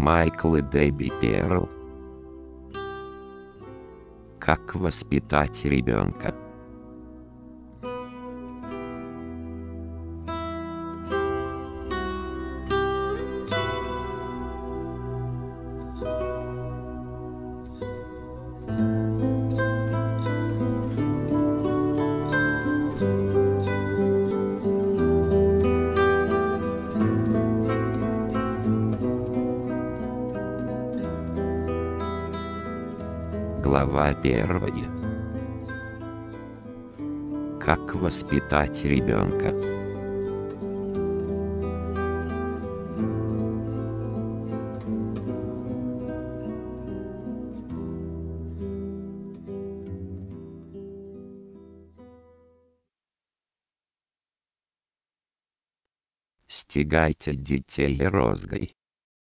Майкл и Дебби Перл. Как воспитать ребенка? Глава 1. Как воспитать ребенка? Стегайте детей розгой.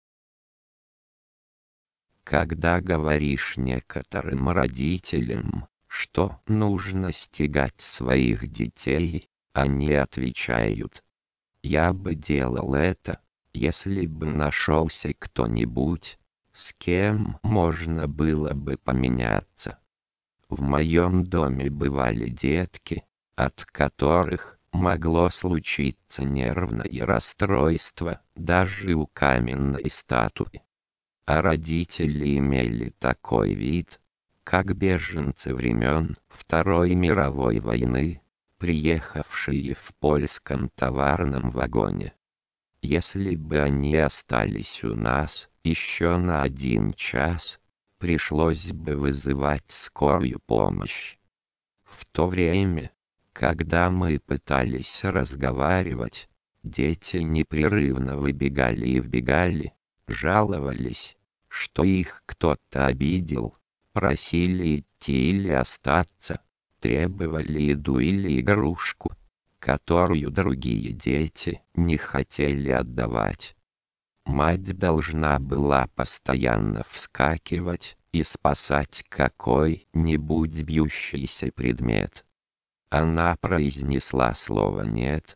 Когда говоришь некоторым родителям, что нужно стегать своих детей, они отвечают: «Я бы делал это, если бы нашелся кто-нибудь, с кем можно было бы поменяться». В моем доме бывали детки, от которых могло случиться нервное расстройство даже у каменной статуи. А родители имели такой вид, как беженцы времен Второй мировой войны, приехавшие в польском товарном вагоне. Если бы они остались у нас еще на 1 час, пришлось бы вызывать скорую помощь. В то время, когда мы пытались разговаривать, дети непрерывно выбегали и вбегали, жаловались, что их кто-то обидел, просили идти или остаться, требовали еду или игрушку, которую другие дети не хотели отдавать. Мать должна была постоянно вскакивать и спасать какой-нибудь бьющийся предмет. Она произнесла слово «нет»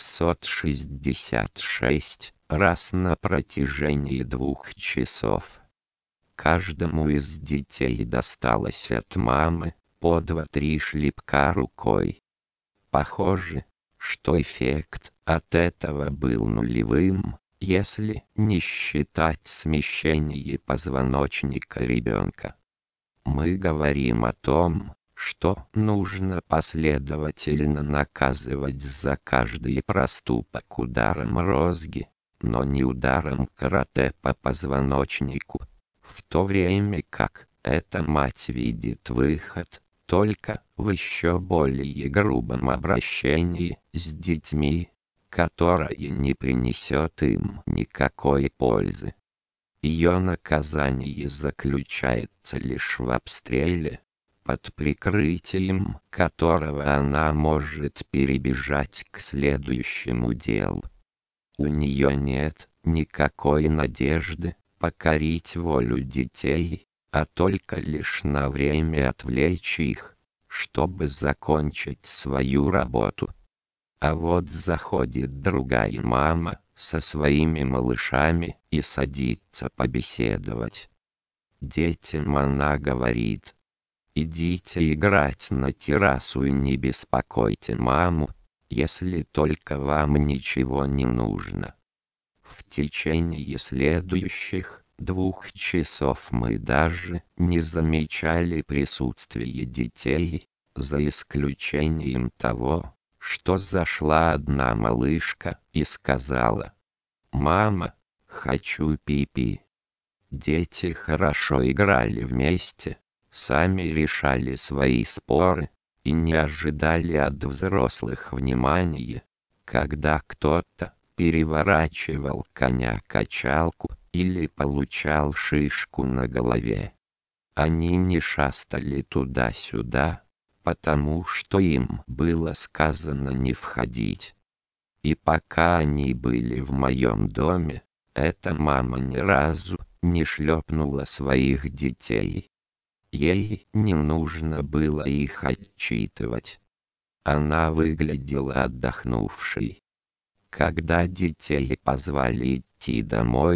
666 раз на протяжении 2 часов. Каждому из детей досталось от мамы по 2-3 шлепка рукой. Похоже, что эффект от этого был нулевым, если не считать смещение позвоночника ребенка. Мы говорим о том, что нужно последовательно наказывать за каждый проступок ударом розги, но не ударом карате по позвоночнику, в то время как эта мать видит выход только в еще более грубом обращении с детьми, которое не принесет им никакой пользы. Ее наказание заключается лишь в обстреле, под прикрытием которого она может перебежать к следующему делу. У нее нет никакой надежды покорить волю детей, а только лишь на время отвлечь их, чтобы закончить свою работу. А вот заходит другая мама со своими малышами и садится побеседовать. Детям она говорит: «Идите играть на террасу и не беспокойте маму, если только вам ничего не нужно». В течение следующих 2 часов мы даже не замечали присутствия детей, за исключением того, что зашла одна малышка и сказала: «Мама, хочу пипи». Дети хорошо играли вместе, сами решали свои споры и не ожидали от взрослых внимания, когда кто-то переворачивал коня-качалку или получал шишку на голове. Они не шастали туда-сюда, потому что им было сказано не входить. И пока они были в моем доме, эта мама ни разу не шлепнула своих детей. Ей не нужно было их отчитывать. Она выглядела отдохнувшей. Когда детей позвали идти домой,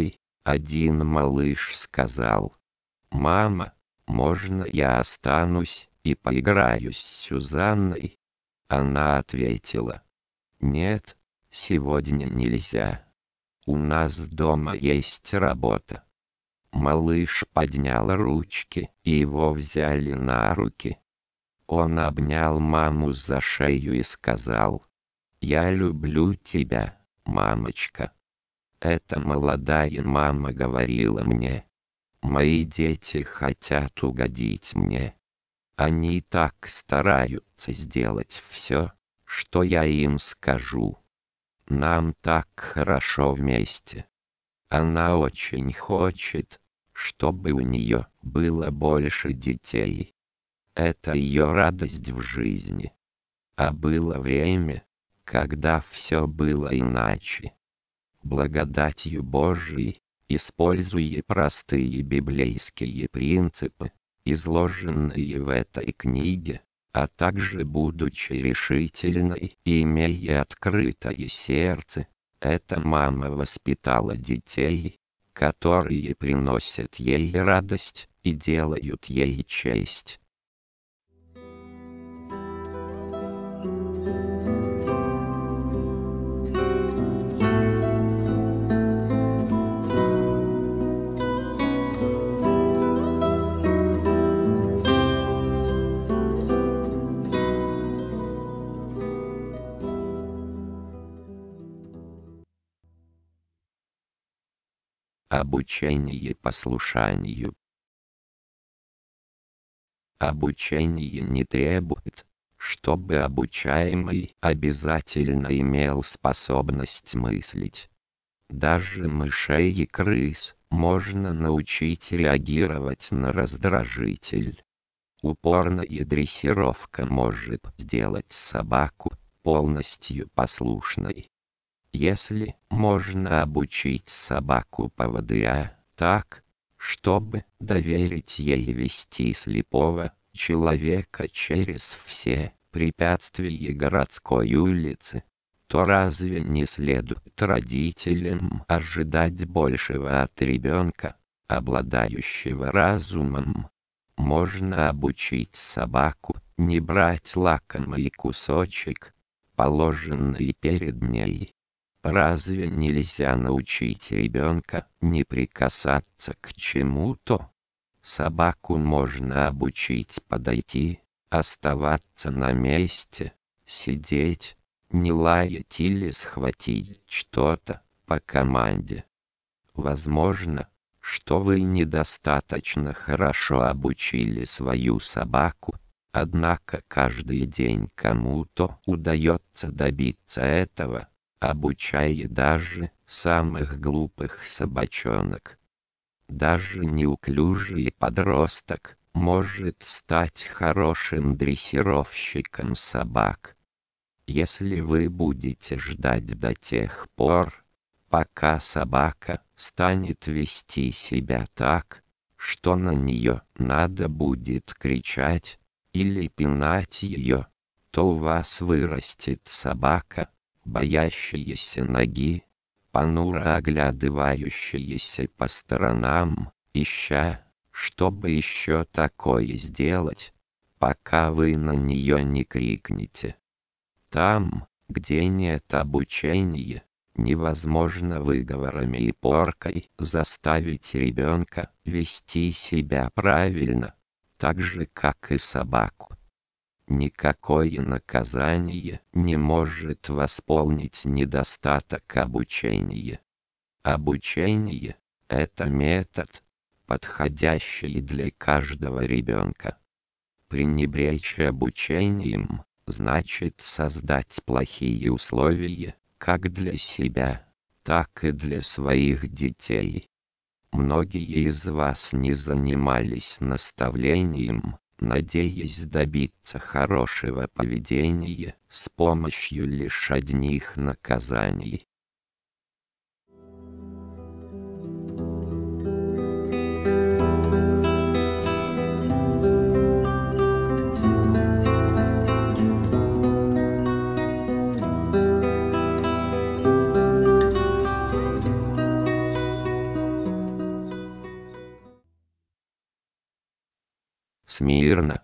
Один малыш сказал: «Мама, можно я останусь и поиграю с Сюзанной?» Она ответила: «Нет, сегодня нельзя. У нас дома есть работа». Малыш поднял ручки, и его взяли на руки. Он обнял маму за шею и сказал: «Я люблю тебя, мамочка». Эта молодая мама говорила мне: «Мои дети хотят угодить мне. Они так стараются сделать все, что я им скажу. Нам так хорошо вместе». Она очень хочет, чтобы у нее было больше детей. Это ее радость в жизни. А было время, когда все было иначе. Благодатью Божией, используя простые библейские принципы, изложенные в этой книге, а также будучи решительной и имея открытое сердце, эта мама воспитала детей, которые приносят ей радость и делают ей честь. Обучение послушанию. Обучение не требует, чтобы обучаемый обязательно имел способность мыслить. Даже мышей и крыс можно научить реагировать на раздражитель. Упорная дрессировка может сделать собаку полностью послушной. Если можно обучить собаку-поводыря так, чтобы доверить ей вести слепого человека через все препятствия городской улицы, то разве не следует родителям ожидать большего от ребенка, обладающего разумом? Можно обучить собаку не брать лакомый кусочек, положенный перед ней. Разве нельзя научить ребенка не прикасаться к чему-то? Собаку можно обучить подойти, оставаться на месте, сидеть, не лаять или схватить что-то по команде. Возможно, что вы недостаточно хорошо обучили свою собаку, однако каждый день кому-то удается добиться этого, обучая даже самых глупых собачонок. Даже неуклюжий подросток может стать хорошим дрессировщиком собак. Если вы будете ждать до тех пор, пока собака станет вести себя так, что на нее надо будет кричать или пинать ее, то у вас вырастет собака, боящаяся ноги, понуро оглядывающаяся по сторонам, ища, чтобы еще такое сделать, пока вы на нее не крикнете. Там, где нет обучения, невозможно выговорами и поркой заставить ребенка вести себя правильно, так же как и собаку. Никакое наказание не может восполнить недостаток обучения. Обучение – это метод, подходящий для каждого ребенка. Пренебречь обучением значит создать плохие условия, как для себя, так и для своих детей. Многие из вас не занимались наставлением, надеясь добиться хорошего поведения с помощью лишь одних наказаний. Смирно.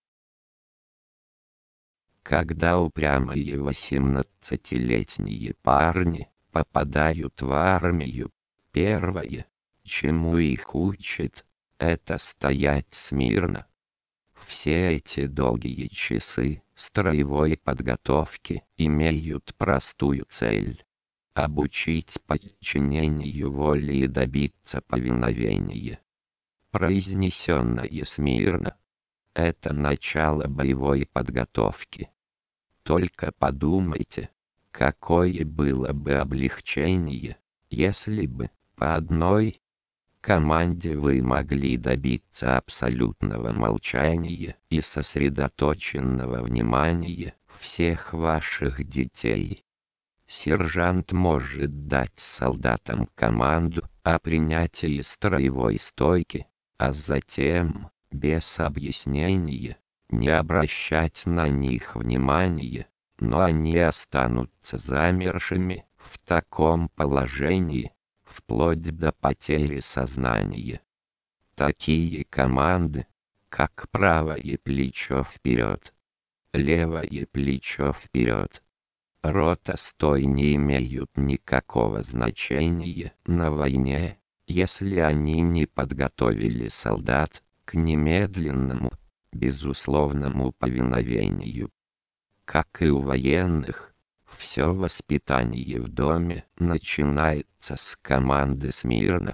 Когда упрямые 18-летние парни попадают в армию, первое, чему их учат, это стоять смирно. Все эти долгие часы строевой подготовки имеют простую цель — обучить подчинению воли и добиться повиновения. Произнесенное смирно — это начало боевой подготовки. Только подумайте, какое было бы облегчение, если бы по одной команде вы могли добиться абсолютного молчания и сосредоточенного внимания всех ваших детей. Сержант может дать солдатам команду о принятии строевой стойки, а затем, без объяснения, не обращать на них внимания, но они останутся замершими в таком положении, вплоть до потери сознания. Такие команды, как правое плечо вперед, левое плечо вперед, рота стой, не имеют никакого значения на войне, если они не подготовили солдат к немедленному, безусловному повиновению. Как и у военных, все воспитание в доме начинается с команды смирно.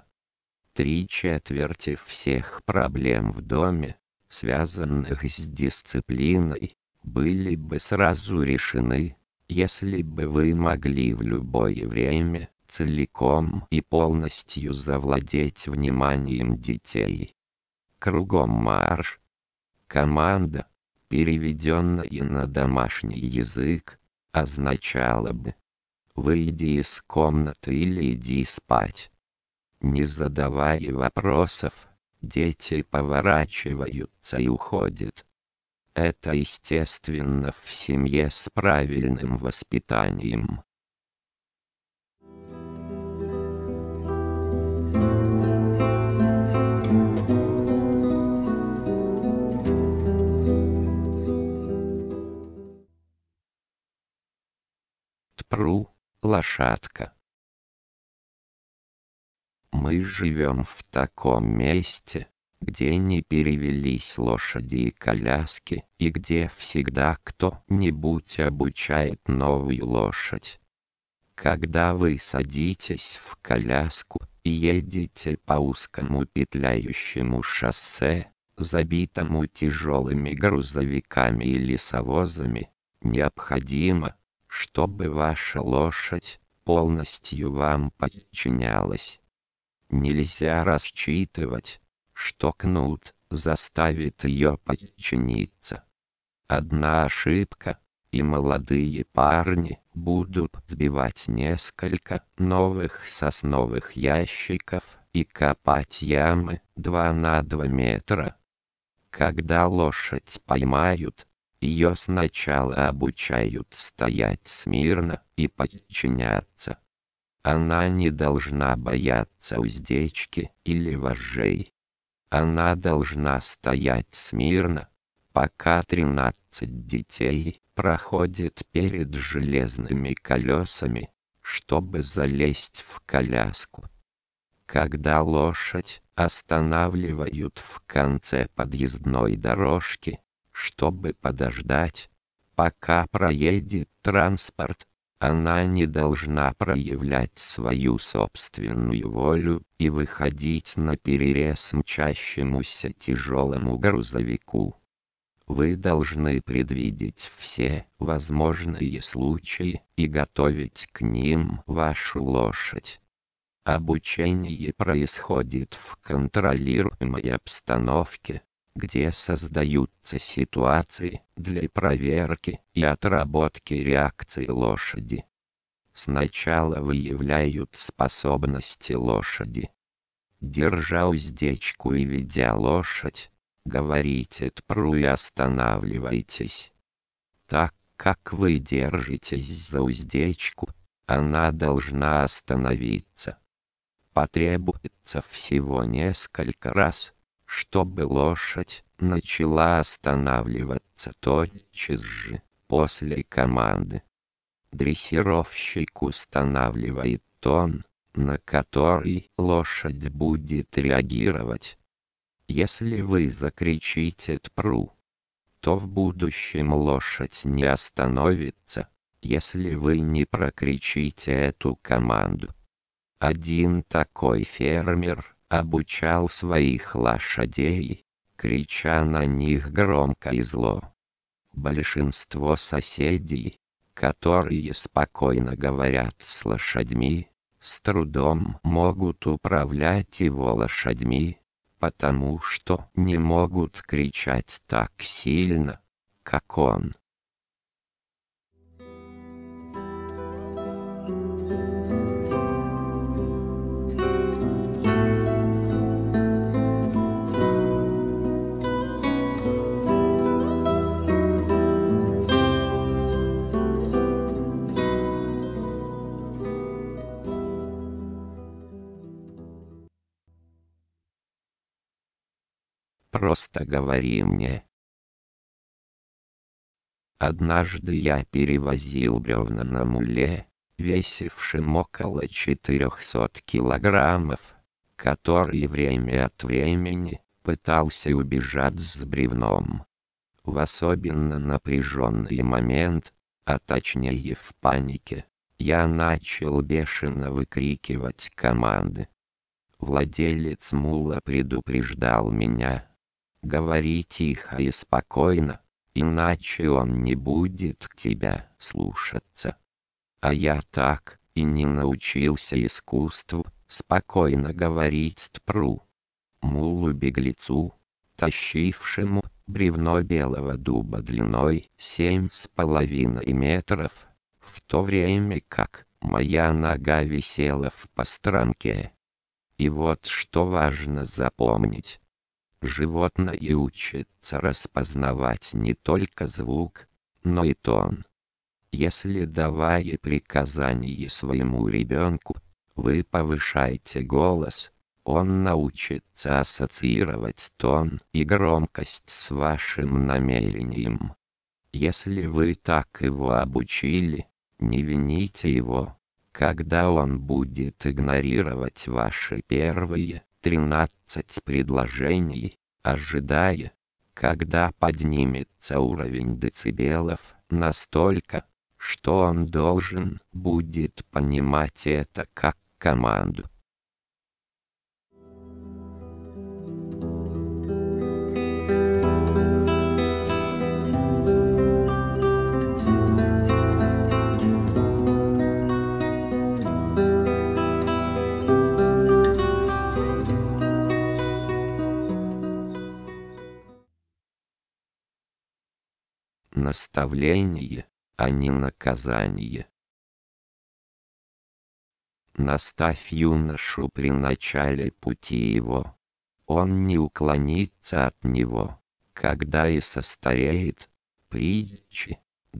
3/4 всех проблем в доме, связанных с дисциплиной, были бы сразу решены, если бы вы могли в любое время целиком и полностью завладеть вниманием детей. Кругом марш. Команда, переведенная на домашний язык, означала бы: выйди из комнаты или иди спать. Не задавая вопросов, дети поворачиваются и уходят. Это естественно в семье с правильным воспитанием. Тпру, лошадка. Мы живем в таком месте, где не перевелись лошади и коляски, и где всегда кто-нибудь обучает новую лошадь. Когда вы садитесь в коляску и едете по узкому петляющему шоссе, забитому тяжелыми грузовиками и лесовозами, необходимо, чтобы ваша лошадь полностью вам подчинялась. Нельзя рассчитывать, что кнут заставит ее подчиниться. Одна ошибка, и молодые парни будут сбивать несколько новых сосновых ящиков и копать ямы 2 на 2 метра. Когда лошадь поймают, ее сначала обучают стоять смирно и подчиняться. Она не должна бояться уздечки или вожжей. Она должна стоять смирно, пока 13 детей проходят перед железными колесами, чтобы залезть в коляску. Когда лошадь останавливают в конце подъездной дорожки, чтобы подождать, пока проедет транспорт, она не должна проявлять свою собственную волю и выходить наперерез мчащемуся тяжелому грузовику. Вы должны предвидеть все возможные случаи и готовить к ним вашу лошадь. Обучение происходит в контролируемой обстановке, где создаются ситуации для проверки и отработки реакции лошади. Сначала выявляют способности лошади. Держа уздечку и ведя лошадь, говорите тпру и останавливайтесь. Так как вы держитесь за уздечку, она должна остановиться. Потребуется всего несколько раз, чтобы лошадь начала останавливаться тотчас же после команды. Дрессировщик устанавливает тон, на который лошадь будет реагировать. Если вы закричите «тпру», то в будущем лошадь не остановится, если вы не прокричите эту команду. Один такой фермер обучал своих лошадей, крича на них громко и зло. Большинство соседей, которые спокойно говорят с лошадьми, с трудом могут управлять его лошадьми, потому что не могут кричать так сильно, как он. Просто говори мне. Однажды я перевозил бревна на муле, весившем около 400 килограммов, который время от времени пытался убежать с бревном. В особенно напряженный момент, а точнее в панике, я начал бешено выкрикивать команды. Владелец мула предупреждал меня: говори тихо и спокойно, иначе он не будет тебя слушаться. А я так и не научился искусству спокойно говорить «тпру». Мулу-беглецу, тащившему бревно белого дуба длиной 7,5 метров, в то время как моя нога висела в постромке. И вот что важно запомнить. Животное учится распознавать не только звук, но и тон. Если, давая приказание своему ребенку, вы повышаете голос, он научится ассоциировать тон и громкость с вашим намерением. Если вы так его обучили, не вините его, когда он будет игнорировать ваши первые 13 предложений, ожидая, когда поднимется уровень децибелов настолько, что он должен будет понимать это как команду. Наставление, а не наказание. Наставь юношу при начале пути его. Он не уклонится от него, когда и состареет. Притчи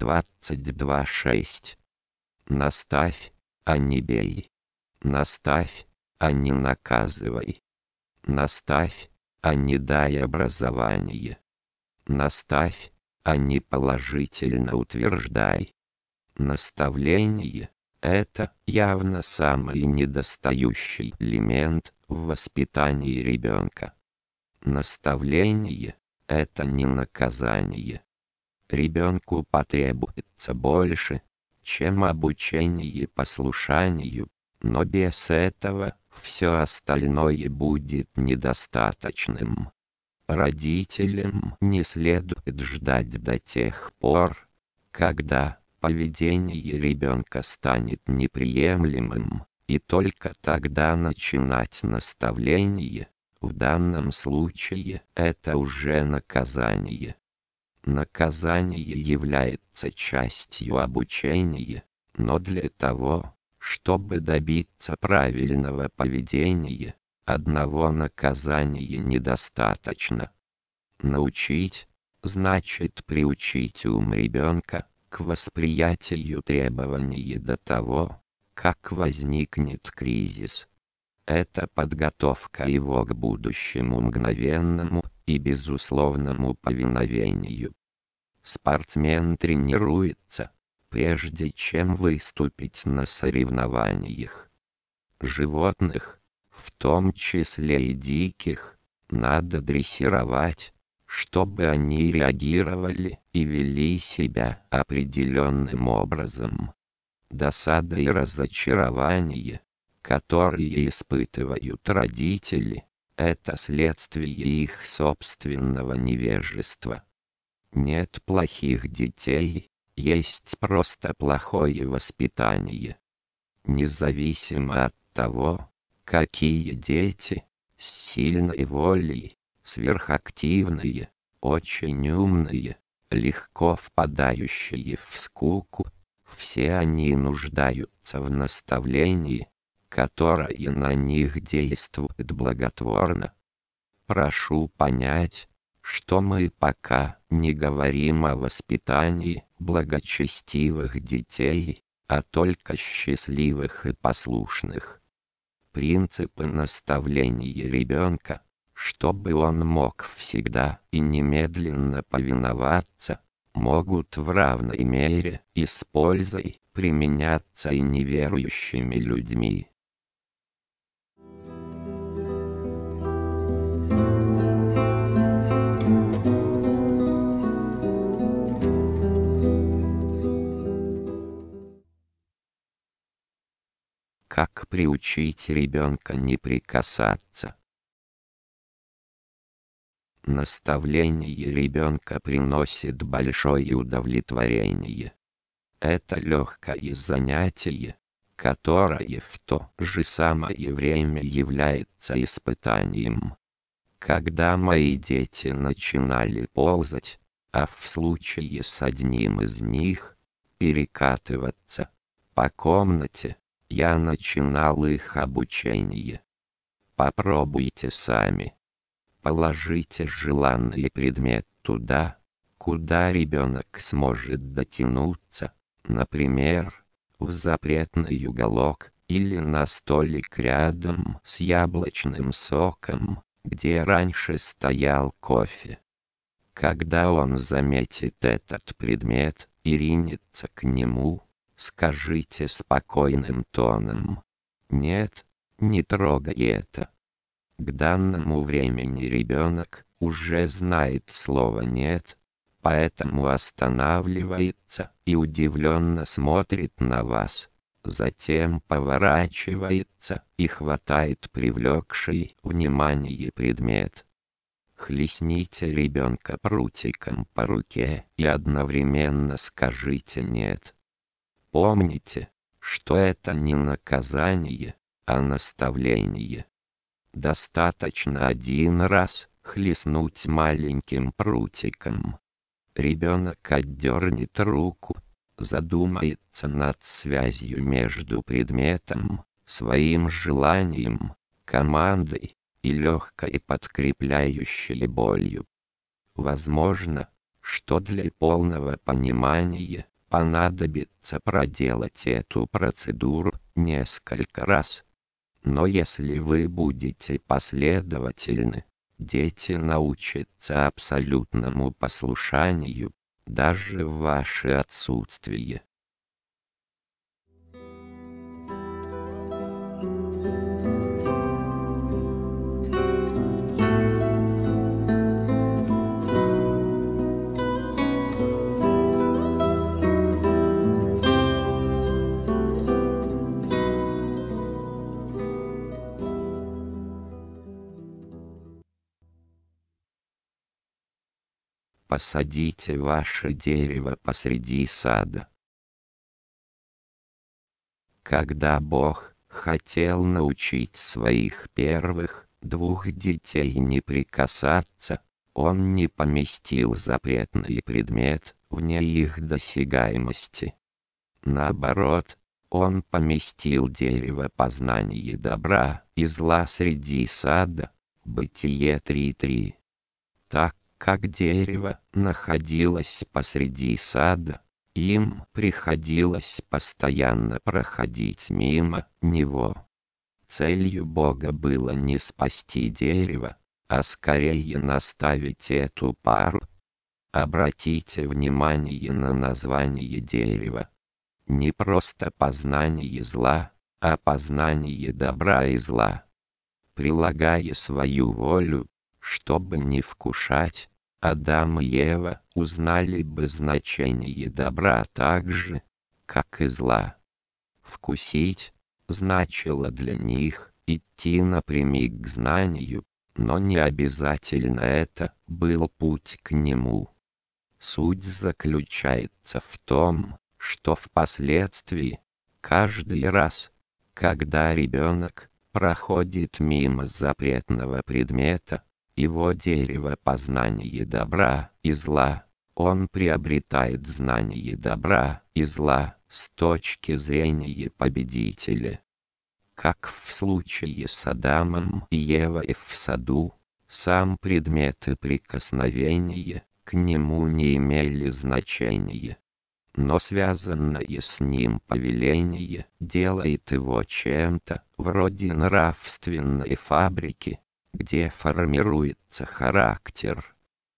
22:6. Наставь, а не бей. Наставь, а не наказывай. Наставь, а не дай образование. Наставь, а не положительно утверждай. Наставление — это явно самый недостающий элемент в воспитании ребенка. Наставление — это не наказание. Ребенку потребуется больше, чем обучение послушанию, но без этого все остальное будет недостаточным. Родителям не следует ждать до тех пор, когда поведение ребенка станет неприемлемым, и только тогда начинать наставление. В данном случае это уже наказание. Наказание является частью обучения, но для того, чтобы добиться правильного поведения, одного наказания недостаточно. Научить значит приучить ум ребенка к восприятию требований до того, как возникнет кризис. Это подготовка его к будущему мгновенному и безусловному повиновению. Спортсмен тренируется, прежде чем выступить на соревнованиях. Животных, в том числе и диких, надо дрессировать, чтобы они реагировали и вели себя определенным образом. Досада и разочарование, которые испытывают родители, это следствие их собственного невежества. Нет плохих детей, есть просто плохое воспитание. Независимо от того, какие дети, с сильной волей, сверхактивные, очень умные, легко впадающие в скуку, все они нуждаются в наставлении, которое на них действует благотворно. Прошу понять, что мы пока не говорим о воспитании благочестивых детей, а только счастливых и послушных. Принципы наставления ребенка, чтобы он мог всегда и немедленно повиноваться, могут в равной мере и с пользой применяться и неверующими людьми. Как приучить ребенка не прикасаться? Наставление ребенка приносит большое удовлетворение. Это легкое занятие, которое в то же самое время является испытанием. Когда мои дети начинали ползать, а в случае с одним из них перекатываться по комнате, я начинал их обучение. Попробуйте сами. Положите желанный предмет туда, куда ребенок сможет дотянуться, например, в запретный уголок или на столик рядом с яблочным соком, где раньше стоял кофе. Когда он заметит этот предмет и ринется к нему, скажите спокойным тоном: «Нет, не трогай это». К данному времени ребенок уже знает слово «нет», поэтому останавливается и удивленно смотрит на вас, затем поворачивается и хватает привлекший внимание предмет. Хлестните ребенка прутиком по руке и одновременно скажите «нет». Помните, что это не наказание, а наставление. Достаточно один раз хлестнуть маленьким прутиком. Ребенок отдернет руку, задумается над связью между предметом, своим желанием, командой и легкой подкрепляющей болью. Возможно, что для полного понимания понадобится проделать эту процедуру несколько раз. Но если вы будете последовательны, дети научатся абсолютному послушанию, даже в ваше отсутствие. Посадите ваше дерево посреди сада. Когда Бог хотел научить своих первых двух детей не прикасаться, Он не поместил запретный предмет вне их досягаемости. Наоборот, Он поместил дерево познания добра и зла среди сада. Бытие 3:3. Так как дерево находилось посреди сада, им приходилось постоянно проходить мимо него. Целью Бога было не спасти дерево, а скорее наставите эту пару. Обратите внимание на название дерева. Не просто познание зла, а познание добра и зла. Прилагая свою волю, чтобы не вкушать, Адам и Ева узнали бы значение добра так же, как и зла. Вкусить значило для них идти напрямик к знанию, но не обязательно это был путь к нему. Суть заключается в том, что впоследствии, каждый раз, когда ребенок проходит мимо запретного предмета, его дерево познания добра и зла, он приобретает знание добра и зла с точки зрения победителя. Как в случае с Адамом и Евой в саду, сам предмет и прикосновение к нему не имели значения, но связанное с ним повеление делает его чем-то вроде нравственной фабрики, где формируется характер.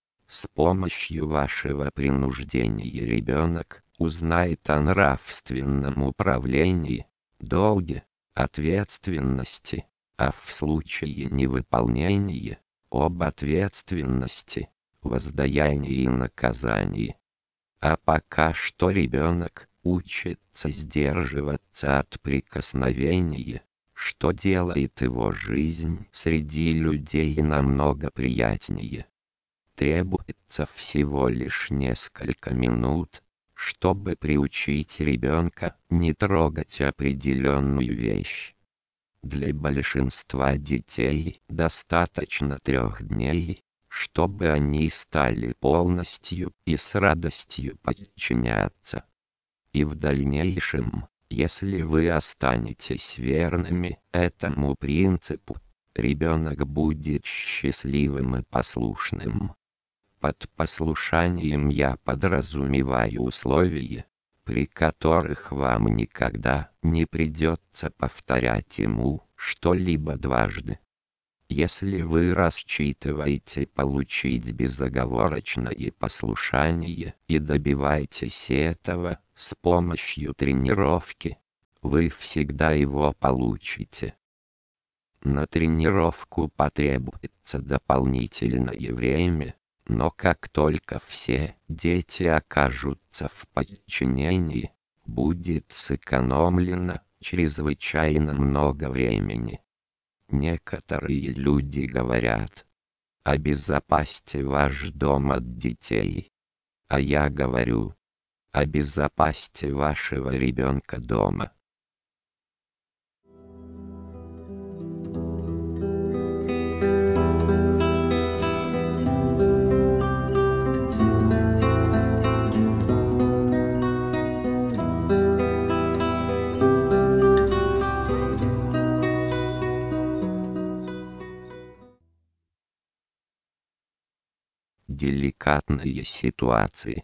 С помощью вашего принуждения ребенок узнает о нравственном управлении, долге, ответственности, а в случае невыполнения – об ответственности, воздаянии и наказании. А пока что ребенок учится сдерживаться от прикосновения, что делает его жизнь среди людей намного приятнее. Требуется всего лишь несколько минут, чтобы приучить ребенка не трогать определенную вещь. Для большинства детей достаточно 3 дней, чтобы они стали полностью и с радостью подчиняться. И в дальнейшем, если вы останетесь верными этому принципу, ребенок будет счастливым и послушным. Под послушанием я подразумеваю условия, при которых вам никогда не придется повторять ему что-либо дважды. Если вы рассчитываете получить безоговорочное послушание и добиваетесь этого с помощью тренировки, вы всегда его получите. На тренировку потребуется дополнительное время, но как только все дети окажутся в подчинении, будет сэкономлено чрезвычайно много времени. Некоторые люди говорят: обезопасьте ваш дом от детей. А я говорю: обезопасьте вашего ребенка дома. Деликатные ситуации.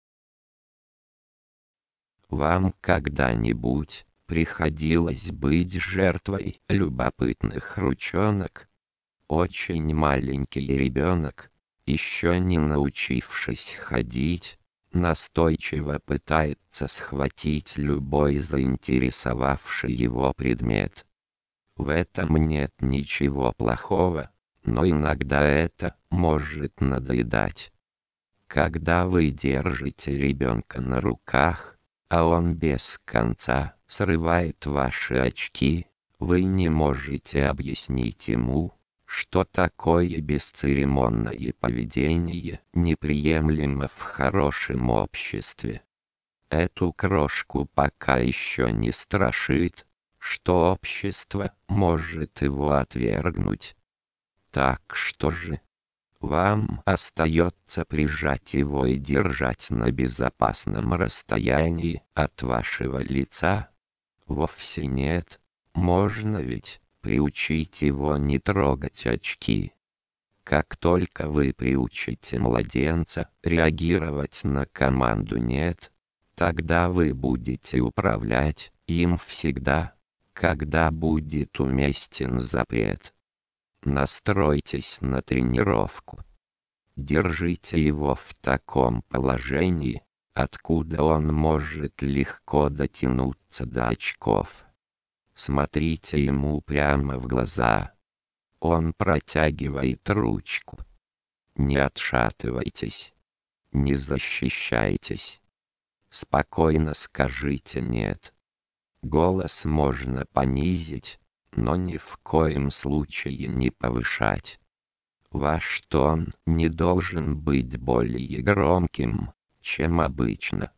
Вам когда-нибудь приходилось быть жертвой любопытных ручонок? Очень маленький ребенок, еще не научившись ходить, настойчиво пытается схватить любой заинтересовавший его предмет. В этом нет ничего плохого, но иногда это может надоедать. Когда вы держите ребенка на руках, а он без конца срывает ваши очки, вы не можете объяснить ему, что такое бесцеремонное поведение неприемлемо в хорошем обществе. Эту крошку пока еще не страшит, что общество может его отвергнуть. Так что же? Вам остается прижать его и держать на безопасном расстоянии от вашего лица? Вовсе нет. Можно ведь приучить его не трогать очки. Как только вы приучите младенца реагировать на команду «нет», тогда вы будете управлять им всегда, когда будет уместен запрет. Настройтесь на тренировку. Держите его в таком положении, откуда он может легко дотянуться до очков. Смотрите ему прямо в глаза. Он протягивает ручку. Не отшатывайтесь. Не защищайтесь. Спокойно скажите «нет». Голос можно понизить, но ни в коем случае не повышать. Ваш тон не должен быть более громким, чем обычно.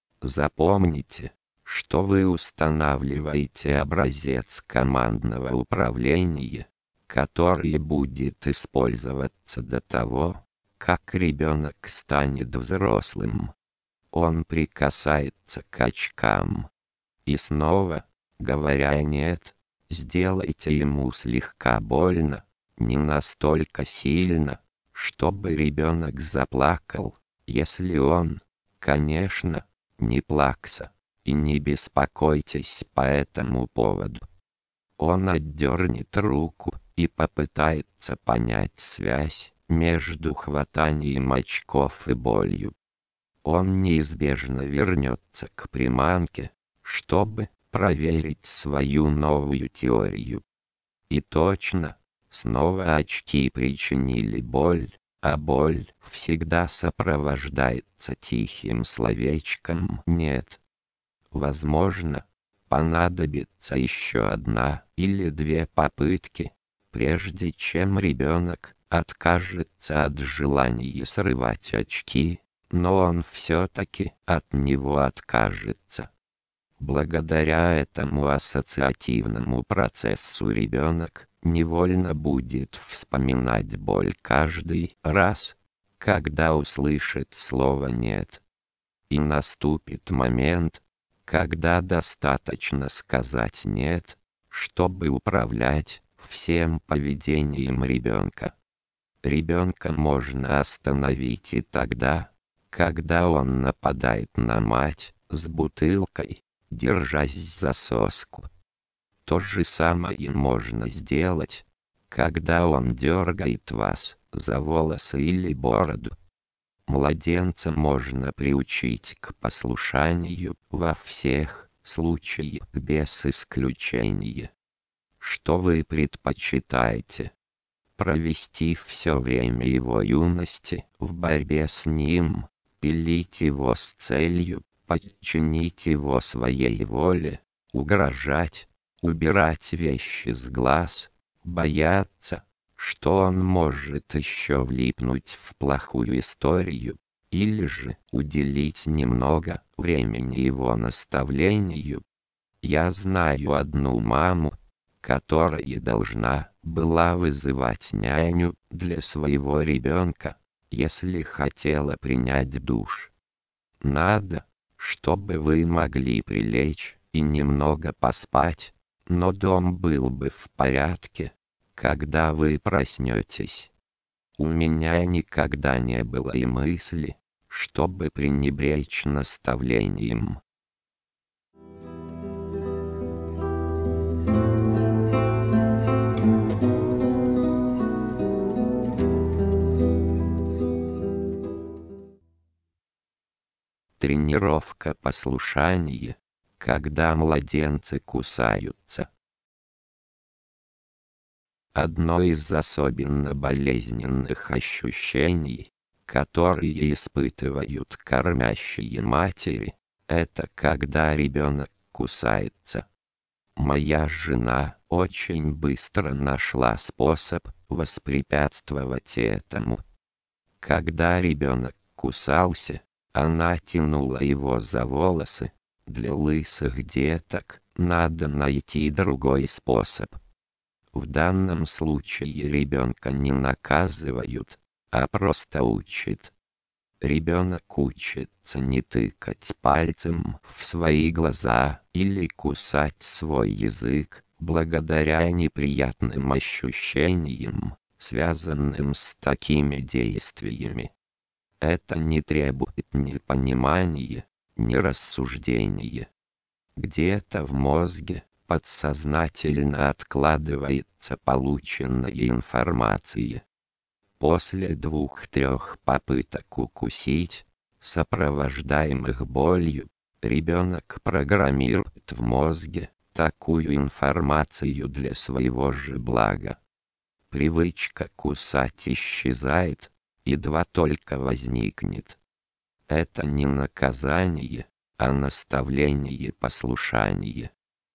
Запомните, что вы устанавливаете образец командного управления, который будет использоваться до того, как ребенок станет взрослым. Он прикасается к очкам. И снова, говоря «нет», сделайте ему слегка больно, не настолько сильно, чтобы ребенок заплакал, если он, конечно, не плакса, и не беспокойтесь по этому поводу. Он отдернет руку и попытается понять связь между хватанием очков и болью. Он неизбежно вернется к приманке, чтобы проверить свою новую теорию. И точно, снова очки причинили боль, а боль всегда сопровождается тихим словечком «нет». Возможно, понадобится еще одна или две попытки, прежде чем ребенок откажется от желания срывать очки, но он все-таки от него откажется. Благодаря этому ассоциативному процессу ребенок невольно будет вспоминать боль каждый раз, когда услышит слово «нет». И наступит момент, когда достаточно сказать «нет», чтобы управлять всем поведением ребенка. Ребенка можно остановить и тогда, когда он нападает на мать с бутылкой, держась за соску. То же самое можно сделать, когда он дергает вас за волосы или бороду. Младенца можно приучить к послушанию во всех случаях без исключения. Что вы предпочитаете? Провести все время его юности в борьбе с ним, пилить его с целью подчинить его своей воле, угрожать, убирать вещи с глаз, бояться, что он может еще влипнуть в плохую историю, или же уделить немного времени его наставлению. Я знаю одну маму, которая должна была вызывать няню для своего ребенка, если хотела принять душ. Надо, чтобы вы могли прилечь и немного поспать, но дом был бы в порядке, когда вы проснетесь. У меня никогда не было и мысли, чтобы пренебречь наставлением. Тренировка послушания, когда младенцы кусаются. Одно из особенно болезненных ощущений, которые испытывают кормящие матери, это когда ребенок кусается. Моя жена очень быстро нашла способ воспрепятствовать этому. Когда ребенок кусался, она тянула его за волосы. Для лысых деток надо найти другой способ. В данном случае ребенка не наказывают, а просто учат. Ребенок учится не тыкать пальцем в свои глаза или кусать свой язык, благодаря неприятным ощущениям, связанным с такими действиями. Это не требует ни понимания, ни рассуждения. Где-то в мозге Подсознательно откладывается полученная информация. После 2-3 попыток укусить, сопровождаемых болью, ребенок программирует в мозге такую информацию для своего же блага. Привычка кусать исчезает, едва только возникнет. Это не наказание, а наставление послушания.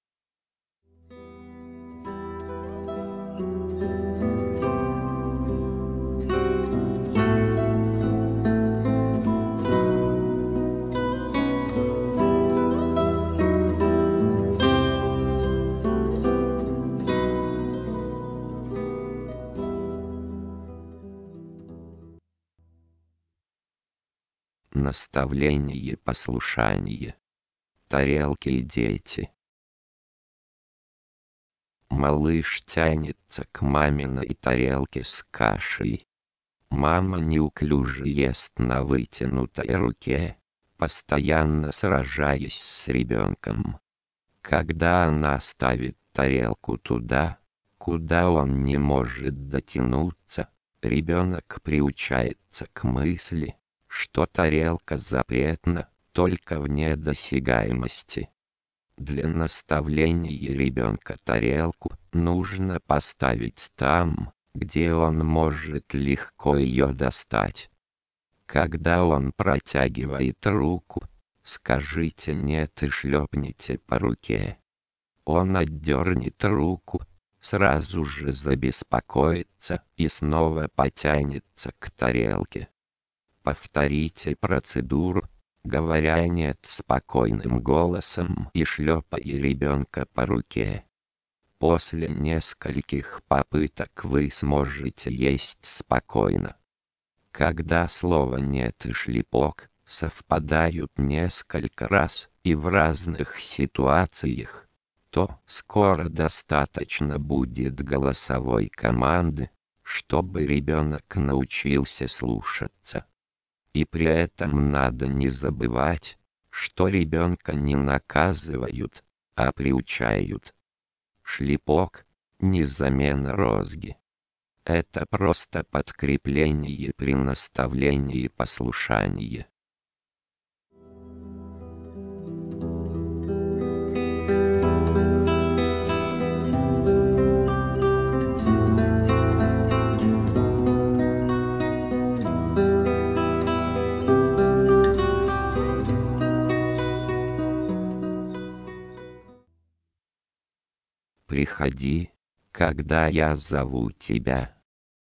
Наставление послушания. Тарелки и дети. Малыш тянется к маминой тарелке с кашей. Мама неуклюже ест на вытянутой руке, постоянно сражаясь с ребенком. Когда она ставит тарелку туда, куда он не может дотянуться, ребенок приучается к мысли, что тарелка запретна только вне досягаемости. Для наставления ребенка тарелку нужно поставить там, где он может легко ее достать. Когда он протягивает руку, скажите «нет» и шлепните по руке. Он отдернет руку, сразу же забеспокоится и снова потянется к тарелке. Повторите процедуру, говоря «нет» спокойным голосом и шлепая ребенка по руке. После нескольких попыток вы сможете есть спокойно. Когда слово «нет» и шлепок совпадают несколько раз и в разных ситуациях, то скоро достаточно будет голосовой команды, чтобы ребенок научился слушаться. И при этом надо не забывать, что ребенка не наказывают, а приучают. Шлепок – не замена розги. Это просто подкрепление при наставлении послушания. Приходи, когда я зову тебя.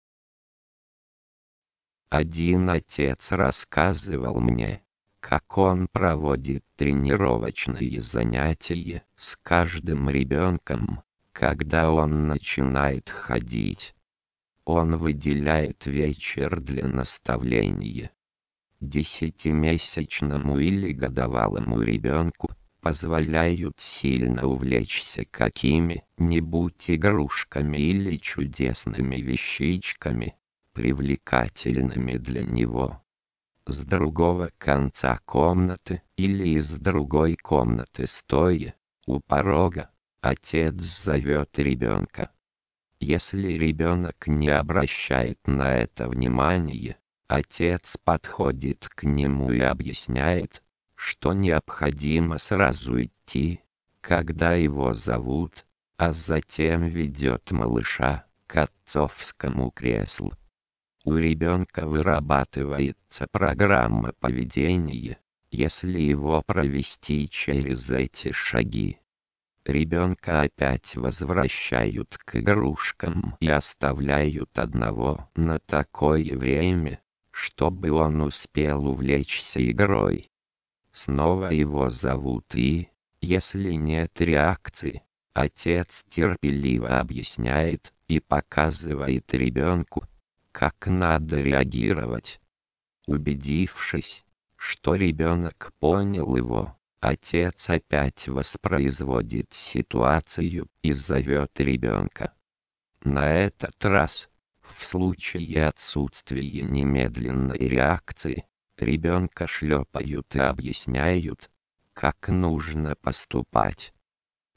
Один отец рассказывал мне, как он проводит тренировочные занятия с каждым ребенком, когда он начинает ходить. Он выделяет вечер для наставления. 10-месячному или годовалому ребенку позволяют сильно увлечься какими-нибудь игрушками или чудесными вещичками, привлекательными для него. С другого конца комнаты или из другой комнаты стоя, у порога, отец зовет ребенка. Если ребенок не обращает на это внимания, отец подходит к нему и объясняет, что необходимо сразу идти, когда его зовут, а затем ведет малыша к отцовскому креслу. У ребенка вырабатывается программа поведения, если его провести через эти шаги. Ребенка опять возвращают к игрушкам и оставляют одного на такое время, чтобы он успел увлечься игрой. Снова его зовут и, если нет реакции, отец терпеливо объясняет и показывает ребенку, как надо реагировать. Убедившись, что ребенок понял его, отец опять воспроизводит ситуацию и зовет ребенка. На этот раз, в случае отсутствия немедленной реакции, ребенка шлепают и объясняют, как нужно поступать.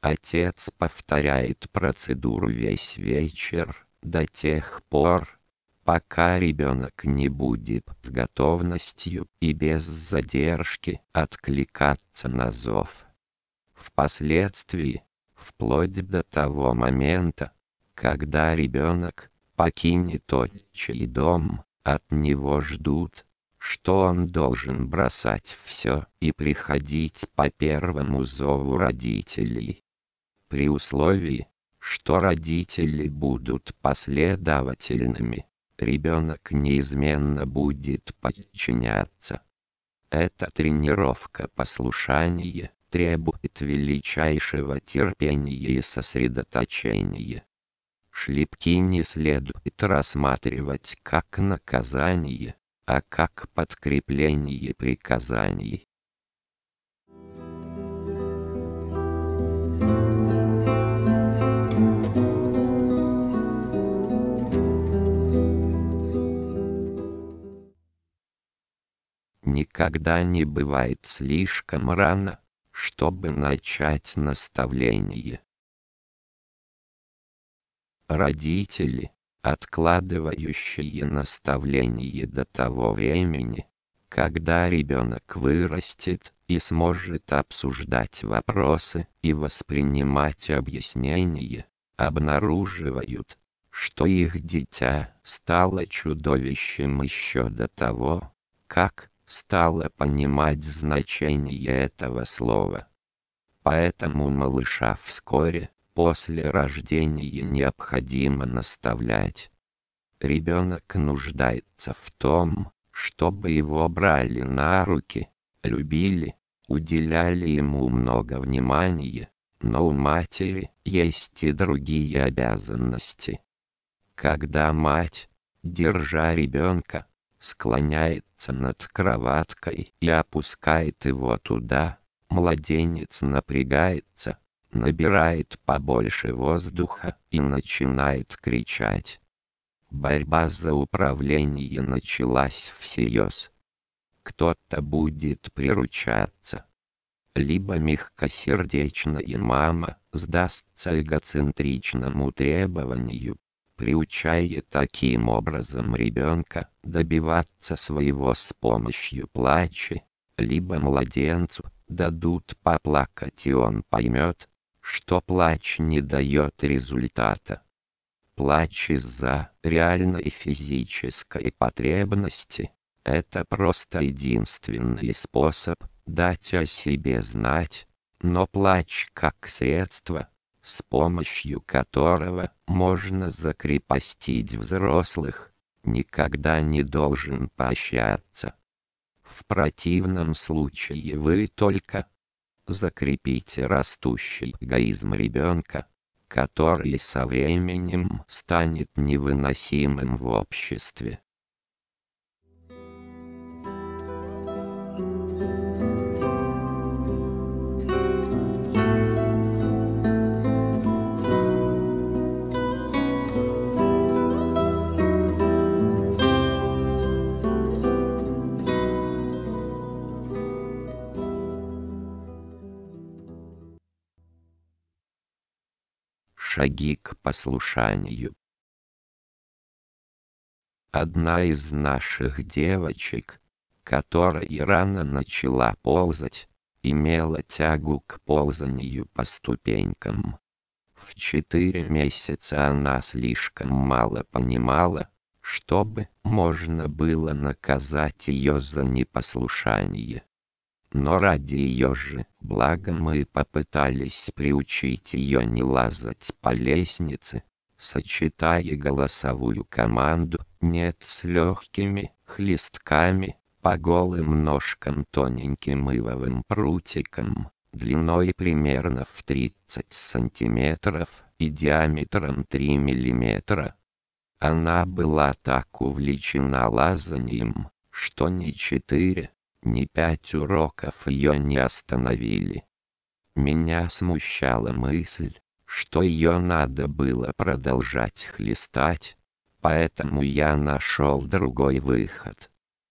Отец повторяет процедуру весь вечер, до тех пор, пока ребенок не будет с готовностью и без задержки откликаться на зов. Впоследствии, вплоть до того момента, когда ребенок покинет отчий дом, от него ждут, что он должен бросать все и приходить по первому зову родителей. При условии, что родители будут последовательными, ребенок неизменно будет подчиняться. Эта тренировка послушания требует величайшего терпения и сосредоточения. Шлепки не следует рассматривать как наказание, а как подкрепление приказаний. Никогда не бывает слишком рано, чтобы начать наставление. Родители, откладывающие наставление до того времени, когда ребенок вырастет и сможет обсуждать вопросы и воспринимать объяснения, обнаруживают, что их дитя стало чудовищем еще до того, как стало понимать значение этого слова. Поэтому малыша вскоре после рождения необходимо наставлять. Ребенок нуждается в том, чтобы его брали на руки, любили, уделяли ему много внимания, но у матери есть и другие обязанности. Когда мать, держа ребенка, склоняется над кроваткой и опускает его туда, младенец напрягается, набирает побольше воздуха и начинает кричать. Борьба за управление началась всерьез. Кто-то будет приручаться. Либо мягкосердечная мама сдастся эгоцентричному требованию, приучая таким образом ребенка добиваться своего с помощью плача, либо младенцу дадут поплакать, и он поймет, что плач не дает результата. Плач из-за реальной физической потребности – это просто единственный способ дать о себе знать, но плач как средство, с помощью которого можно закрепостить взрослых, никогда не должен поощряться. В противном случае вы только закрепите растущий эгоизм ребенка, который со временем станет невыносимым в обществе. Шаги к послушанию. Одна из наших девочек, которая рано начала ползать, имела тягу к ползанию по ступенькам. В 4 месяца она слишком мало понимала, чтобы можно было наказать ее за непослушание. Но ради ее же блага мы попытались приучить ее не лазать по лестнице, сочетая голосовую команду «нет» с легкими хлестками по голым ножкам тоненьким ивовым прутиком, длиной примерно в 30 сантиметров и диаметром 3 миллиметра. Она была так увлечена лазаньем, что ни 4, ни 5 уроков ее не остановили. Меня смущала мысль, что ее надо было продолжать хлестать, поэтому я нашел другой выход.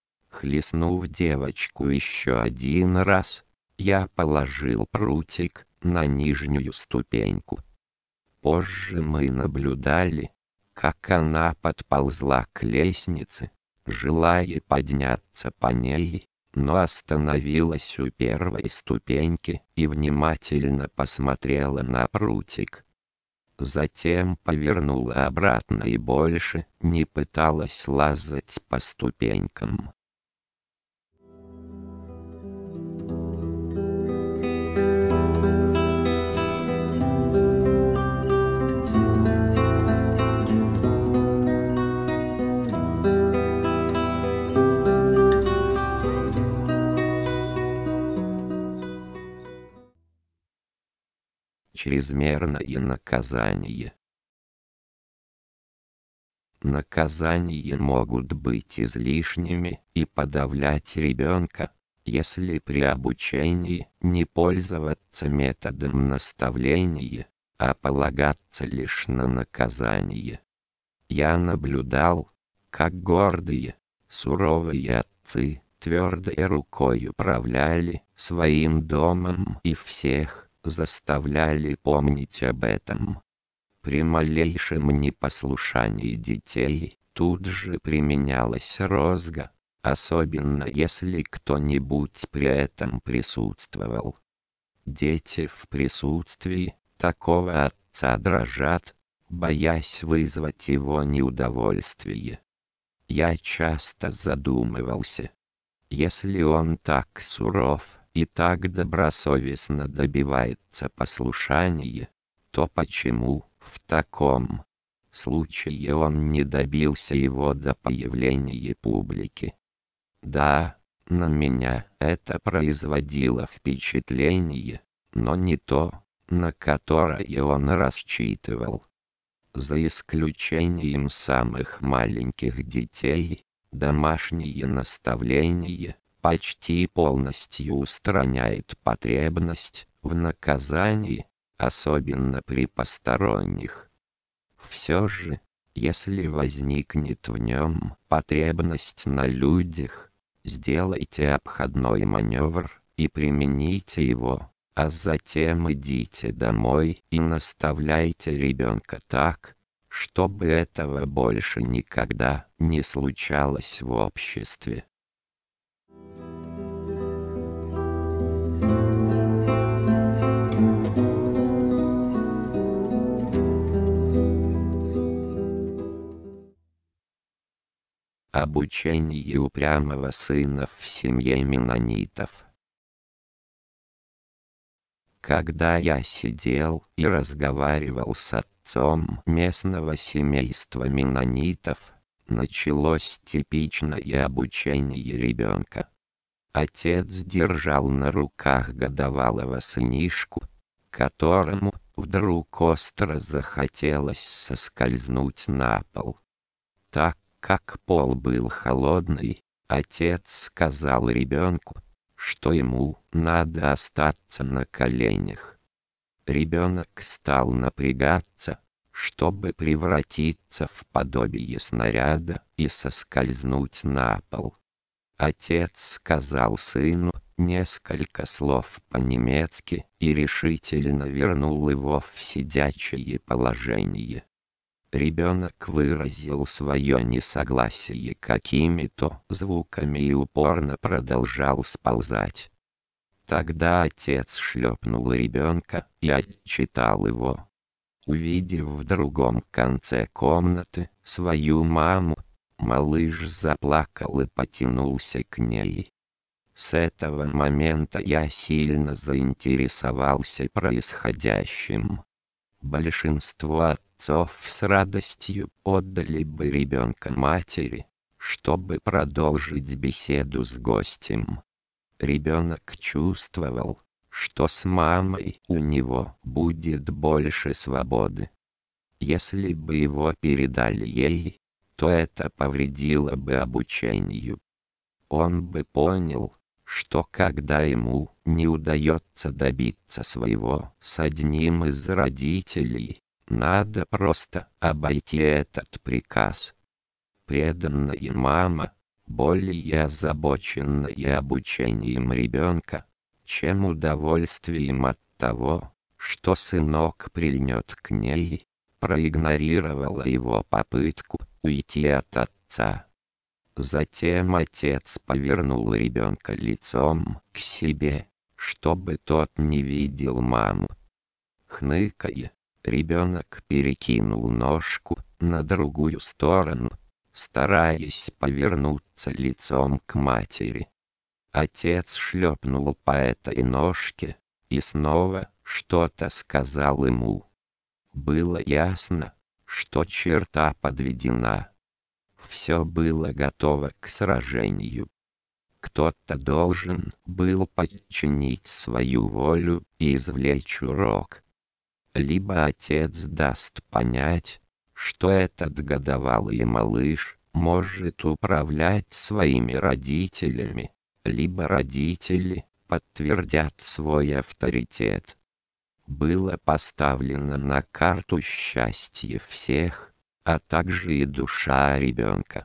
Хлестнув девочку еще один раз, я положил прутик на нижнюю ступеньку. Позже мы наблюдали, как она подползла к лестнице, желая подняться по ней, но остановилась у первой ступеньки и внимательно посмотрела на прутик. Затем повернула обратно и больше не пыталась лазать по ступенькам. Чрезмерное наказание. Наказания могут быть излишними и подавлять ребенка, если при обучении не пользоваться методом наставления, а полагаться лишь на наказание. Я наблюдал, как гордые, суровые отцы твердой рукой управляли своим домом и всех заставляли помнить об этом. При малейшем непослушании детей тут же применялась розга, особенно если кто-нибудь при этом присутствовал. Дети в присутствии такого отца дрожат, боясь вызвать его неудовольствие. Я часто задумывался, если он так суров и так добросовестно добивается послушания, то почему в таком случае он не добился его до появления публики? Да, на меня это производило впечатление, но не то, на которое он рассчитывал. За исключением самых маленьких детей, домашнее наставление почти полностью устраняет потребность в наказании, особенно при посторонних. Все же, если возникнет в нем потребность на людях, сделайте обходной маневр и примените его, а затем идите домой и наставляйте ребенка так, чтобы этого больше никогда не случалось в обществе. Обучение упрямого сына в семье меннонитов. Когда я сидел и разговаривал с отцом местного семейства меннонитов, началось типичное обучение ребенка. Отец держал на руках годовалого сынишку, которому вдруг остро захотелось соскользнуть на пол. Так как пол был холодный, отец сказал ребенку, что ему надо остаться на коленях. Ребенок стал напрягаться, чтобы превратиться в подобие снаряда и соскользнуть на пол. Отец сказал сыну несколько слов по-немецки и решительно вернул его в сидячее положение. Ребенок выразил свое несогласие какими-то звуками и упорно продолжал сползать. Тогда отец шлепнул ребенка и отчитал его. Увидев в другом конце комнаты свою маму, малыш заплакал и потянулся к ней. С этого момента я сильно заинтересовался происходящим. Большинство отцов с радостью отдали бы ребенка матери, чтобы продолжить беседу с гостем. Ребенок чувствовал, что с мамой у него будет больше свободы. Если бы его передали ей, то это повредило бы обучению. Он бы понял, что когда ему не удается добиться своего с одним из родителей, надо просто обойти этот приказ. Преданная мама, более озабоченная обучением ребенка, чем удовольствием от того, что сынок прильнет к ней, проигнорировала его попытку уйти от отца. Затем отец повернул ребенка лицом к себе, чтобы тот не видел маму. Хныкая, ребенок перекинул ножку на другую сторону, стараясь повернуться лицом к матери. Отец шлепнул по этой ножке и снова что-то сказал ему. Было ясно, что черта подведена. Все было готово к сражению. Кто-то должен был подчинить свою волю и извлечь урок. Либо отец даст понять, что этот годовалый малыш может управлять своими родителями, либо родители подтвердят свой авторитет. Было поставлено на карту счастье всех, а также и душа ребенка.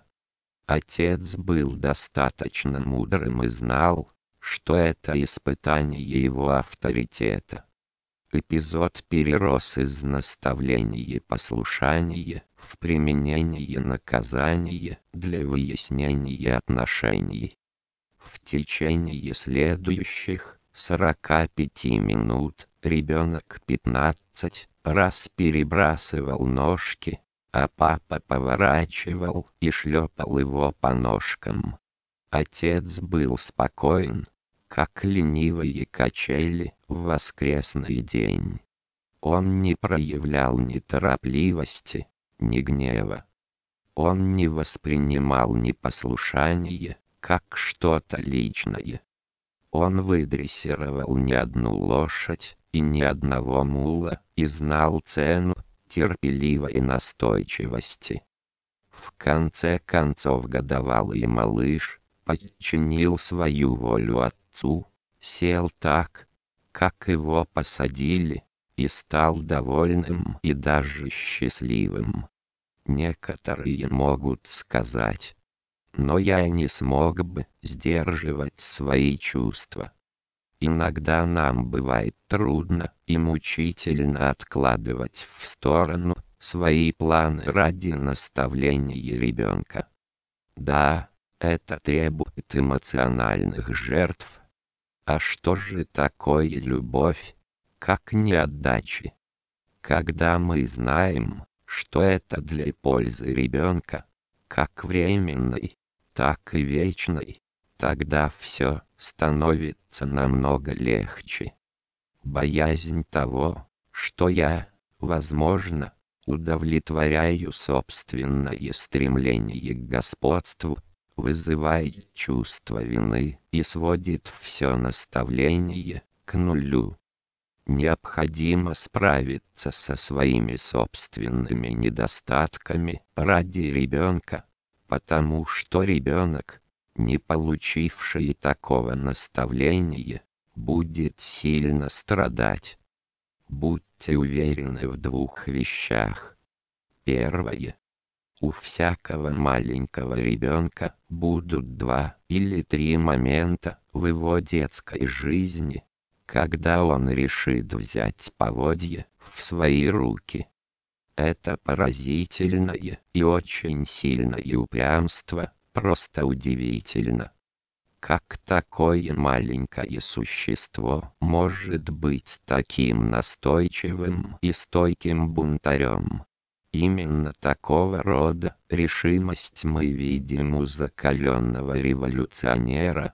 Отец был достаточно мудрым и знал, что это испытание его авторитета. Эпизод перерос из наставления послушания в применение наказания для выяснения отношений. В течение следующих 45 минут ребенок 15 раз перебрасывал ножки, а папа поворачивал и шлепал его по ножкам. Отец был спокоен, как ленивые качели в воскресный день. Он не проявлял ни торопливости, ни гнева. Он не воспринимал непослушание как что-то личное. Он выдрессировал не одну лошадь и ни одного мула и знал цену терпеливой настойчивости. В конце концов годовалый малыш подчинил свою волю отцу, сел так, как его посадили, и стал довольным и даже счастливым. Некоторые могут сказать: но я не смог бы сдерживать свои чувства. Иногда нам бывает трудно и мучительно откладывать в сторону свои планы ради наставления ребенка. Да, это требует эмоциональных жертв. А что же такое любовь, как не отдачи? Когда мы знаем, что это для пользы ребенка, как временной, так и вечной, тогда все становится намного легче. Боязнь того, что я, возможно, удовлетворяю собственное стремление к господству, вызывает чувство вины и сводит все наставление к нулю. Необходимо справиться со своими собственными недостатками ради ребенка, потому что ребенок, не получивший такого наставления, будет сильно страдать. Будьте уверены в двух вещах. Первое. У всякого маленького ребенка будут 2 или 3 момента в его детской жизни, когда он решит взять поводья в свои руки. Это поразительное и очень сильное упрямство, просто удивительно. Как такое маленькое существо может быть таким настойчивым и стойким бунтарем? Именно такого рода решимость мы видим у закаленного революционера,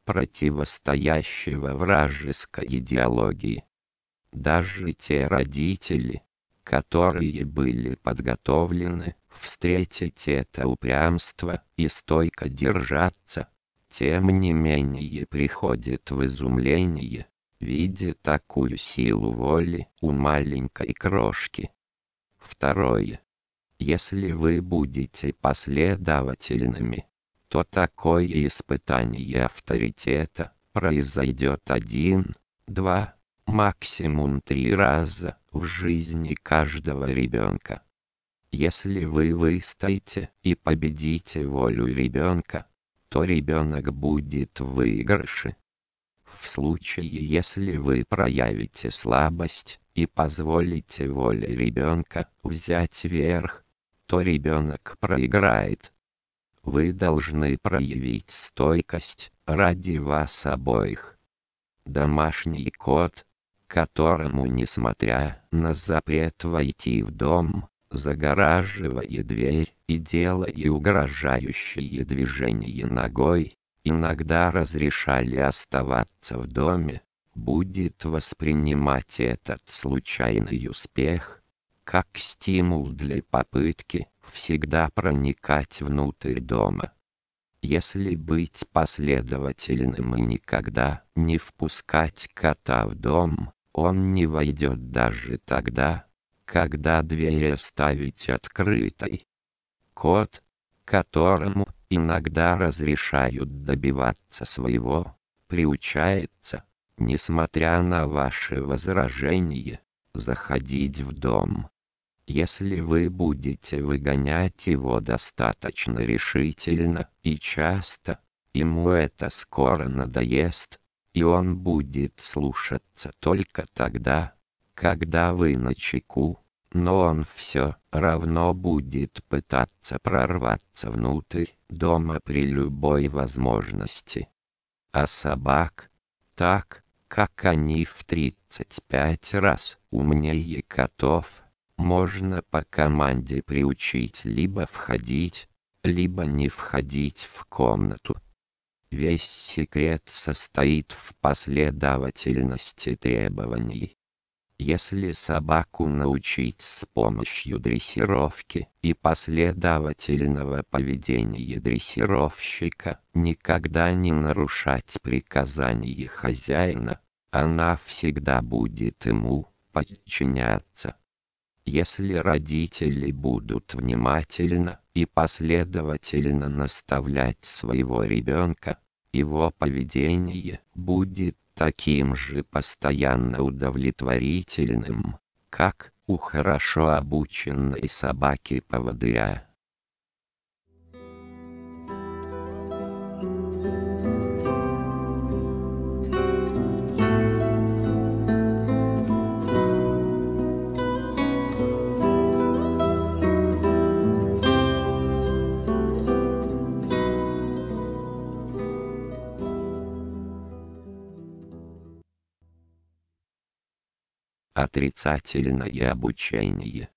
противостоящего вражеской идеологии. Даже те родители, которые были подготовлены встретить это упрямство и стойко держаться, тем не менее приходят в изумление, видя такую силу воли у маленькой крошки. Второе. Если вы будете последовательными, то такое испытание авторитета произойдет 1, 2, максимум 3 раза в жизни каждого ребенка. Если вы выстоите и победите волю ребенка, то ребенок будет в выигрыше. В случае, если вы проявите слабость и позволите воле ребенка взять верх, то ребенок проиграет. Вы должны проявить стойкость ради вас обоих. Домашний кот, которому, несмотря на запрет войти в дом, загораживая дверь и делая угрожающие движения ногой, иногда разрешали оставаться в доме, будет воспринимать этот случайный успех как стимул для попытки всегда проникать внутрь дома. Если быть последовательным и никогда не впускать кота в дом, он не войдет даже тогда, когда дверь оставить открытой. Кот, которому иногда разрешают добиваться своего, приучается, несмотря на ваши возражения, заходить в дом. Если вы будете выгонять его достаточно решительно и часто, ему это скоро надоест, и он будет слушаться только тогда, когда вы начеку, но он все равно будет пытаться прорваться внутрь дома при любой возможности. А собак, так как они в 35 раз умнее котов, можно по команде приучить либо входить, либо не входить в комнату. Весь секрет состоит в последовательности требований. Если собаку научить с помощью дрессировки и последовательного поведения дрессировщика никогда не нарушать приказания хозяина, она всегда будет ему подчиняться. Если родители будут внимательно и последовательно наставлять своего ребенка, его поведение будет таким же постоянно удовлетворительным, как у хорошо обученной собаки-поводыря. Отрицательное обучение.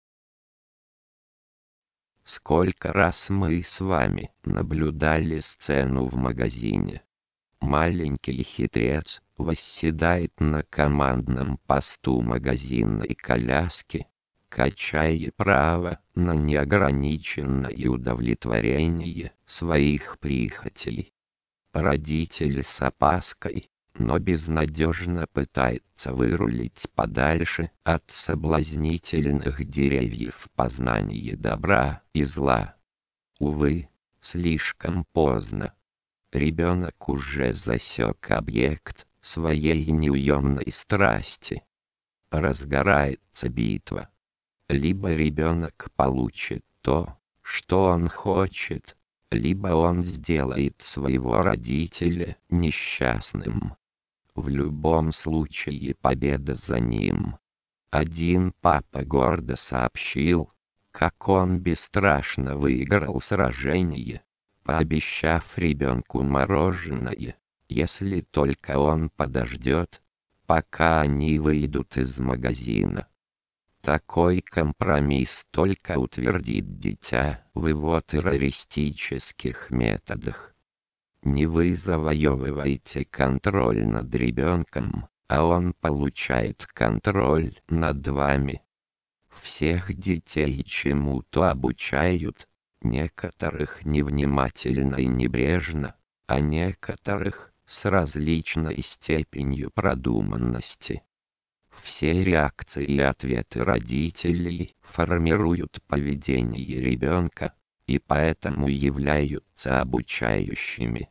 Сколько раз мы с вами наблюдали сцену в магазине. Маленький хитрец восседает на командном посту магазинной коляски, качая право на неограниченное удовлетворение своих прихотей. Родитель с опаской, но безнадежно пытается вырулить подальше от соблазнительных деревьев познания добра и зла. Увы, слишком поздно. Ребенок уже засек объект своей неуемной страсти. Разгорается битва. Либо ребенок получит то, что он хочет, либо он сделает своего родителя несчастным. В любом случае победа за ним. Один папа гордо сообщил, как он бесстрашно выиграл сражение, пообещав ребенку мороженое, если только он подождет, пока они выйдут из магазина. Такой компромисс только утвердит дитя в его террористических методах. Не вы завоевываете контроль над ребенком, а он получает контроль над вами. Всех детей чему-то обучают, некоторых невнимательно и небрежно, а некоторых с различной степенью продуманности. Все реакции и ответы родителей формируют поведение ребенка, и поэтому являются обучающими.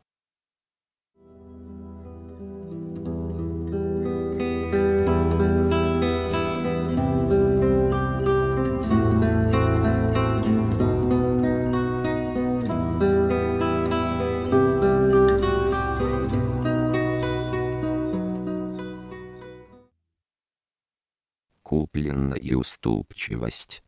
и уступчивость.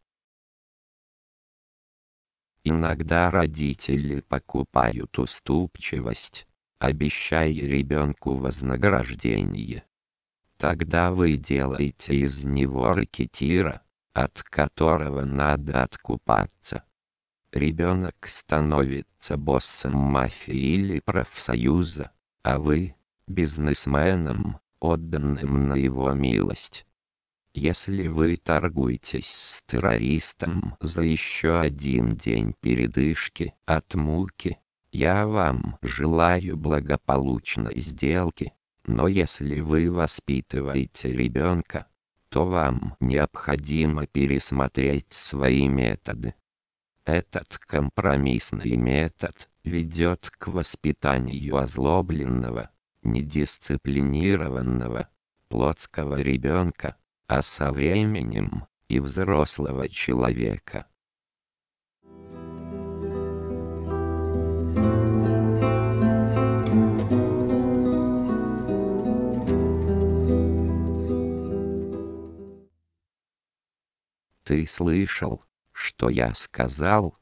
Иногда родители покупают уступчивость, обещая ребенку вознаграждение. Тогда вы делаете из него рекетира, от которого надо откупаться. Ребенок становится боссом мафии или профсоюза, а вы – бизнесменом, отданным на его милость. Если вы торгуетесь с террористом за еще один день передышки от муки, я вам желаю благополучной сделки, но если вы воспитываете ребенка, то вам необходимо пересмотреть свои методы. Этот компромиссный метод ведет к воспитанию озлобленного, недисциплинированного, плотского ребенка, а со временем и взрослого человека. Ты слышал, что я сказал?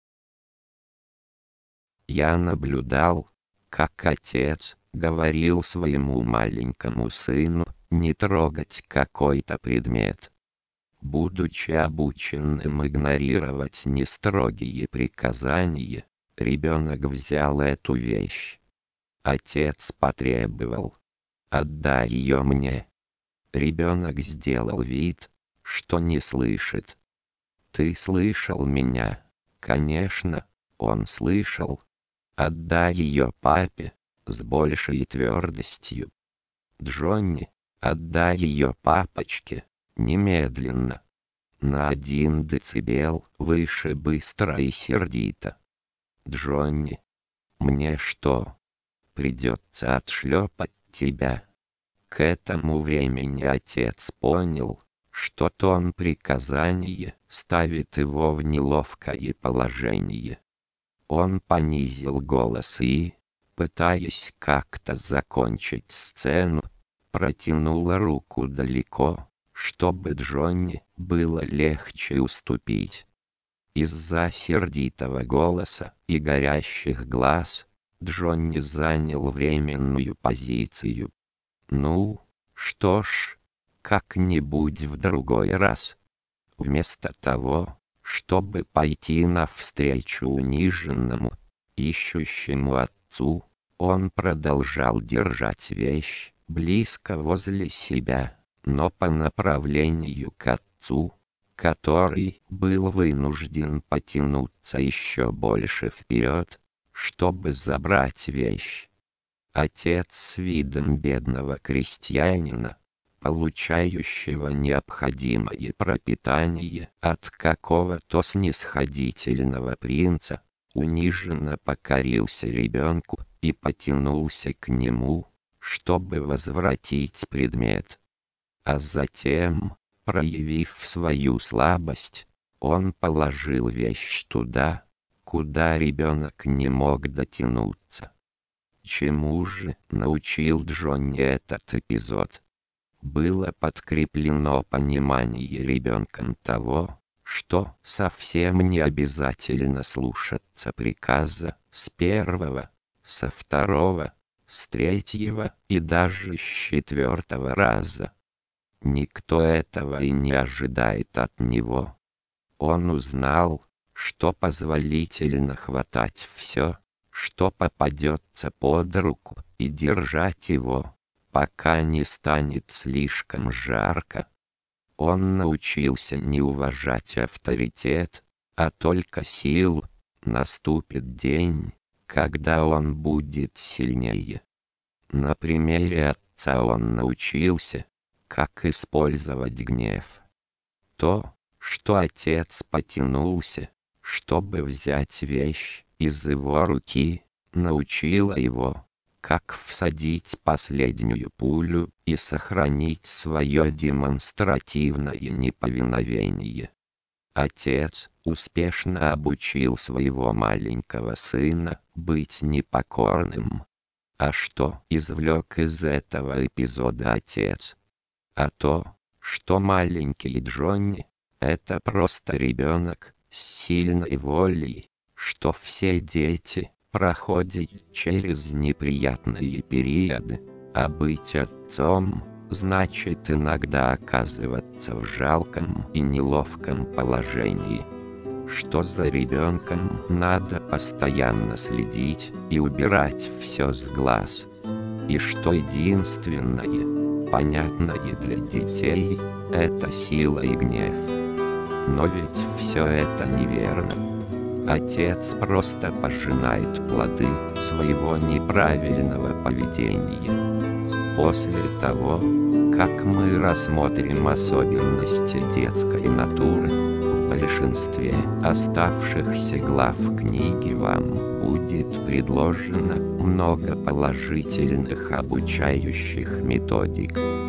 Я наблюдал, как отец говорил своему маленькому сыну не трогать какой-то предмет. Будучи обученным игнорировать нестрогие приказания, ребенок взял эту вещь. Отец потребовал: «Отдай ее мне». Ребенок сделал вид, что не слышит. «Ты слышал меня?» Конечно, он слышал. «Отдай ее папе», с большей твердостью. «Джонни, отдай ее папочке, немедленно. На 1 децибел выше, быстро и сердито. Джонни, мне что, придется отшлепать тебя?» К этому времени отец понял, что тон приказания ставит его в неловкое положение. Он понизил голос и, пытаясь как-то закончить сцену, протянул руку далеко, чтобы Джонни было легче уступить. Из-за сердитого голоса и горящих глаз Джонни занял временную позицию. «Ну, что ж, как-нибудь в другой раз». Вместо того, чтобы пойти навстречу униженному, ищущему отцу, он продолжал держать вещь близко возле себя, но по направлению к отцу, который был вынужден потянуться еще больше вперед, чтобы забрать вещь. Отец с видом бедного крестьянина, получающего необходимое пропитание от какого-то снисходительного принца, униженно покорился ребенку и потянулся к нему, чтобы возвратить предмет. А затем, проявив свою слабость, он положил вещь туда, куда ребенок не мог дотянуться. Чему же научил Джонни этот эпизод? Было подкреплено понимание ребенком того, что совсем не обязательно слушаться приказа с первого, со второго, с третьего и даже с 4-го раза. Никто этого и не ожидает от него. Он узнал, что позволительно хватать все, что попадется под руку, и держать его, пока не станет слишком жарко. Он научился не уважать авторитет, а только силу. Наступит день, когда он будет сильнее. На примере отца он научился, как использовать гнев. То, что отец потянулся, чтобы взять вещь из его руки, научило его, как всадить последнюю пулю и сохранить свое демонстративное неповиновение. Отец успешно обучил своего маленького сына быть непокорным. А что извлек из этого эпизода отец? А то, что маленький Джонни — это просто ребенок с сильной волей, что все дети проходят через неприятные периоды, а быть отцом значит иногда оказываться в жалком и неловком положении, что за ребенком надо постоянно следить и убирать все с глаз, и что единственное, понятное для детей, это сила и гнев. Но ведь все это неверно. Отец просто пожинает плоды своего неправильного поведения. После того, как мы рассмотрим особенности детской натуры, в большинстве оставшихся глав книги вам будет предложено много положительных обучающих методик.